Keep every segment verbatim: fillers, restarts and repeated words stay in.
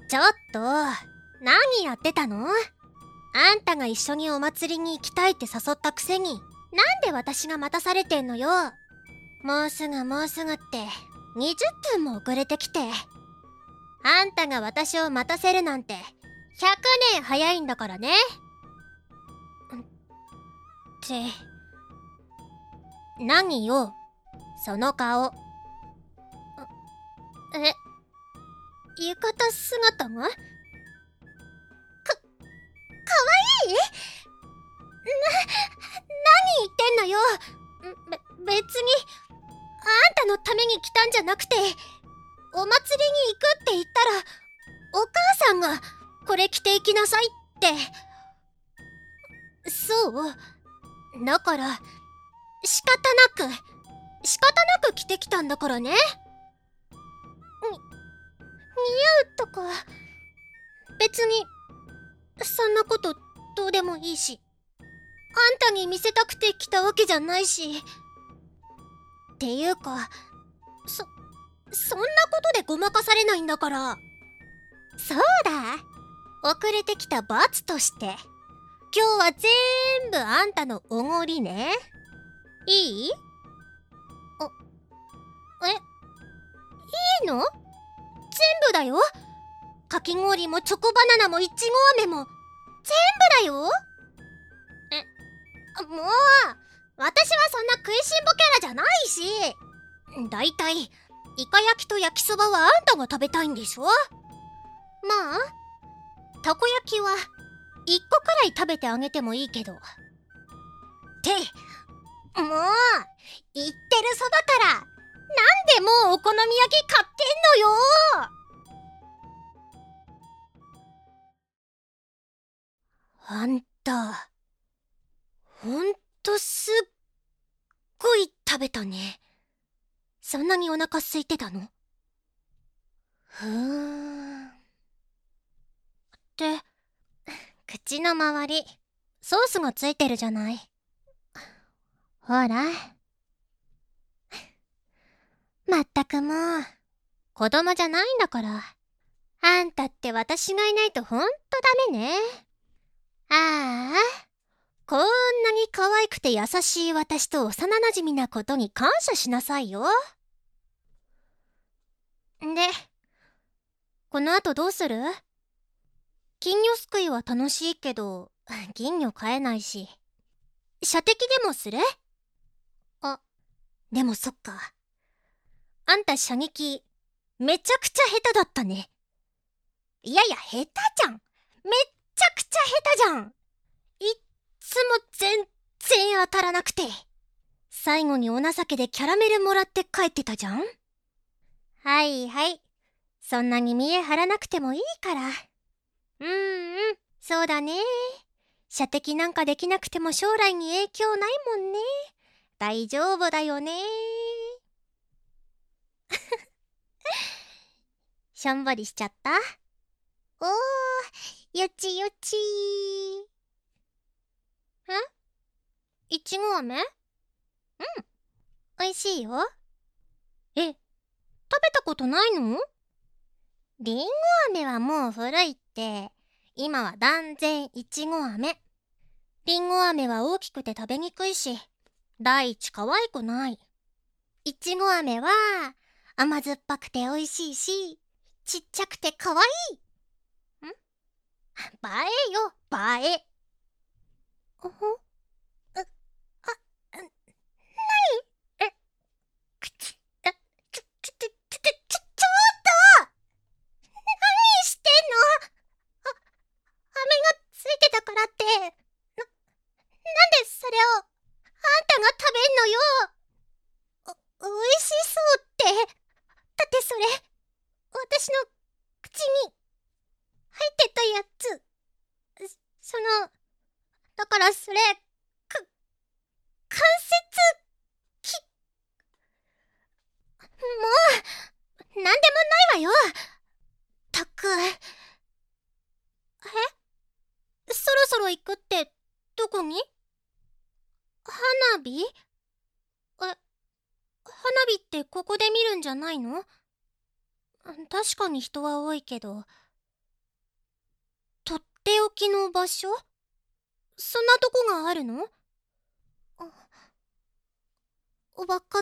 ちょっと、何やってたの？あんたが一緒にお祭りに行きたいって誘ったくせに、なんで私が待たされてんのよ。もうすぐもうすぐってにじゅっぷんも遅れてきて、あんたが私を待たせるなんてひゃくねん早いんだからね。って何よその顔。え、浴衣姿がか、かわいい？な、何言ってんのよ。べ、別にあんたのために来たんじゃなくて、お祭りに行くって言ったらお母さんがこれ着ていきなさいって。そうだから仕方なく仕方なく着てきたんだからね。に似合うとか別にそんなことどうでもいいし、あんたに見せたくて来たわけじゃないし。っていうか、そそんなことでごまかされないんだから。そうだ、遅れてきた罰として今日は全部あんたのおごりね。いい？あ、え、いいの？全部だよ。かき氷もチョコバナナもいちご飴も全部だよ。え、もう私はそんな食いしん坊キャラじゃないし。だいたいイカ焼きと焼きそばはあんたが食べたいんでしょ。まあたこ焼きはいっこくらい食べてあげてもいいけど。ってもう言ってるそばからなんでもうお好み焼き買ってんのよ。あんたほんとすっごい食べたね。そんなにお腹空いてたの？ふーん。って口の周りソースがついてるじゃない。ほらまったくもう子供じゃないんだから。あんたって私がいないとほんとダメね。ああ、こんなに可愛くて優しい私と幼馴染なことに感謝しなさいよ。で、この後どうする？金魚すくいは楽しいけど銀魚飼えないし、射的でもする？あ、でもそっか、あんた射撃めちゃくちゃ下手だったね。いやいや下手じゃん、めっちゃくちゃ下手じゃん。いっつも全然当たらなくて、最後にお情けでキャラメルもらって帰ってたじゃん。はいはい、そんなに見え張らなくてもいいから。うんうん、そうだね。射的なんかできなくても将来に影響ないもんね。大丈夫だよね。しょんぼりしちゃった？おー、よちよちー。ん？いちご飴？うん、おいしいよ。え、食べたことないの？りんご飴はもう古いって。今は断然いちご飴。りんご飴は大きくて食べにくいし、第一可愛くない。いちご飴は甘酸っぱくて美味しいし、ちっちゃくて可愛い。ん？映えよ、映え。おほ？う、あ、なに？え、くち、え、ちょ、ちょ、ちょ、ちょ、ちょ、ちょ、ちょっと！何してんの？あ、飴がついてたからって、な、なんでそれをあんたが食べんのよ。お、おいしそうって。だってそれ、私の口に入ってたやつ。その、だからそれ、か、関節、き、もう、なんでもないわよ。たく。え？そろそろ行くってどこに？花火？え、花火ってここで見るんじゃないの？確かに人は多いけど、 ておきの場所？そんなとこがあるの？わかった。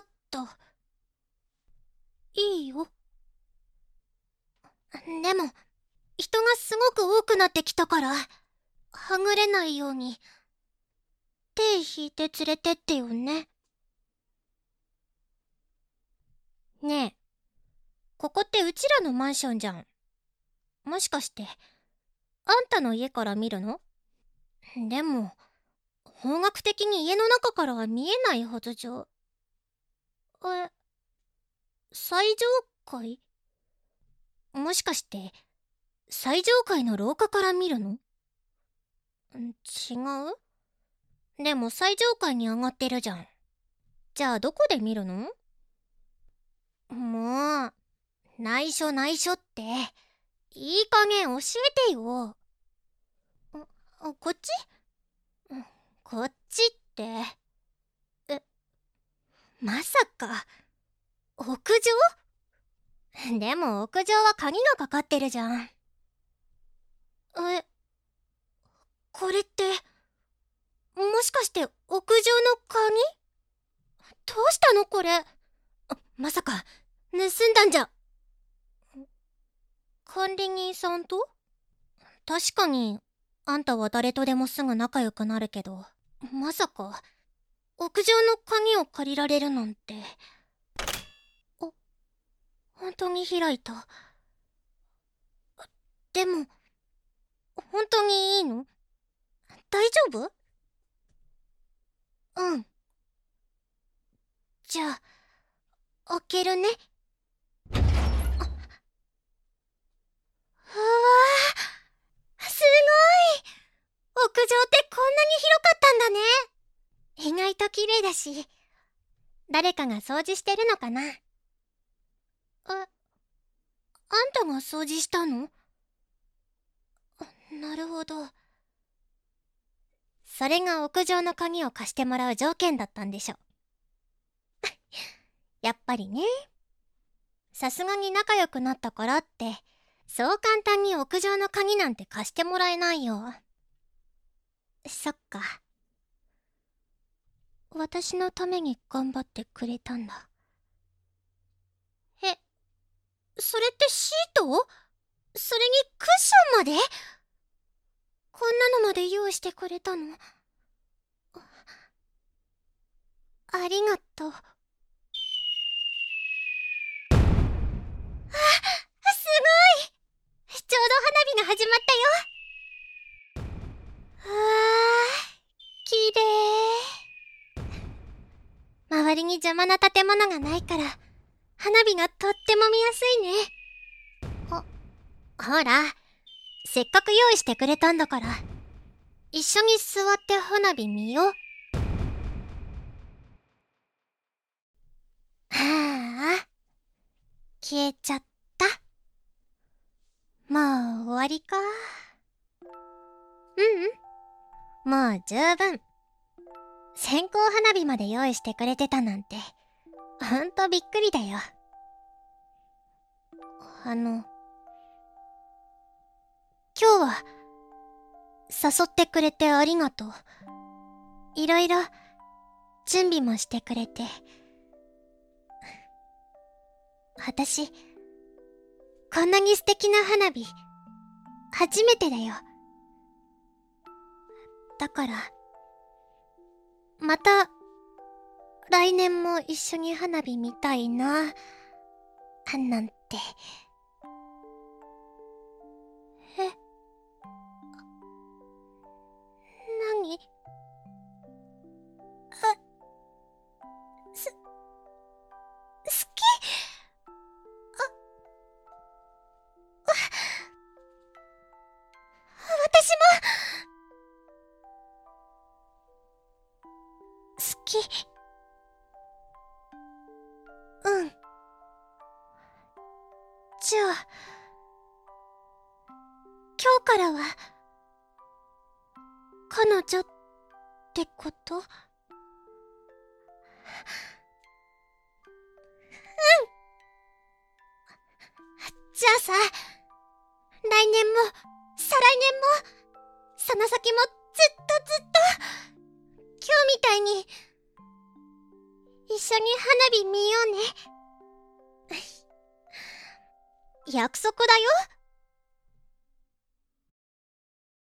いいよ。でも、人がすごく多くなってきたから、はぐれないように、手引いて連れてってよね。ねえ、ここってうちらのマンションじゃん。もしかして、あんたの家から見るの？でも、方角的に家の中からは見えないはずじゃ。え、最上階？もしかして、最上階の廊下から見るの？違う？でも最上階に上がってるじゃん。じゃあどこで見るの？もう、内緒内緒って、いい加減教えてよ。あ、こっち？こっちって、え、まさか、屋上？でも屋上は鍵がかかってるじゃん。え、これって、もしかして屋上の鍵？どうしたのこれ？あ、まさか、盗んだんじゃ。管理人さんと？確かに、あんたは誰とでもすぐ仲良くなるけど、まさか、屋上の鍵を借りられるなんて。あ、本当に開いた。でも、本当にいいの？大丈夫？うん。じゃあ、開けるね。うわー、すごい！屋上ってこんなに広かったんだね。意外と綺麗だし、誰かが掃除してるのかな？え、あんたが掃除したの？なるほど。それが屋上の鍵を貸してもらう条件だったんでしょ。やっぱりね。さすがに仲良くなったからって、そう簡単に屋上の鍵なんて貸してもらえないよ。そっか。私のために頑張ってくれたんだ。え、それってシート？それにクッションまで？こんなのまで用意してくれたの？ありがとう。あ、すごい！ちょうど花火が始まったよ。うわー、きれい。周りに邪魔な建物がないから、花火がとっても見やすいね。あ、ほら、せっかく用意してくれたんだから、一緒に座って花火見よう。はあ、消えちゃった。もう終わりか。うんうん、もう十分。線香花火まで用意してくれてたなんて、ほんとびっくりだよ。あの、今日は、誘ってくれてありがとう。いろいろ、準備もしてくれて。私、こんなに素敵な花火、初めてだよ。だから、また、来年も一緒に花火見たいな、なんて。え？何？あ、す、好き？あ、私も、好き。うん。じゃあ、今日からは、彼女ってこと？うん。じゃあさ、来年も、再来年も、 その先もずっとずっと今日みたいに一緒に花火見ようね。約束だよ。